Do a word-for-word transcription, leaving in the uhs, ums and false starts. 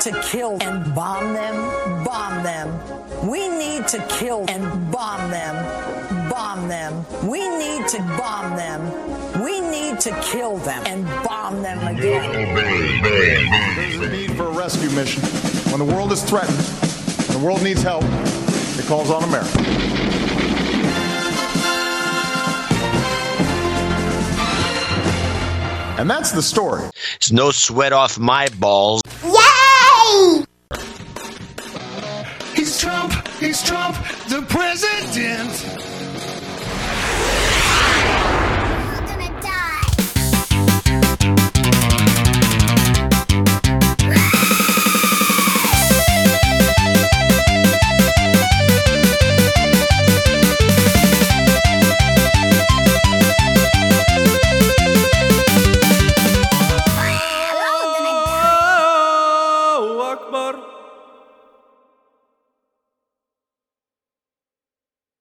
to kill and bomb them, bomb them. We need to kill and bomb them, bomb them. We need to bomb them. We need to kill them and bomb them again. There's a need for a rescue mission. When the world is threatened, and the world needs help, it calls on America. And that's the story. It's no sweat off my balls. Yay! He's Trump, he's Trump, the president. You're gonna die. Allahu Akbar.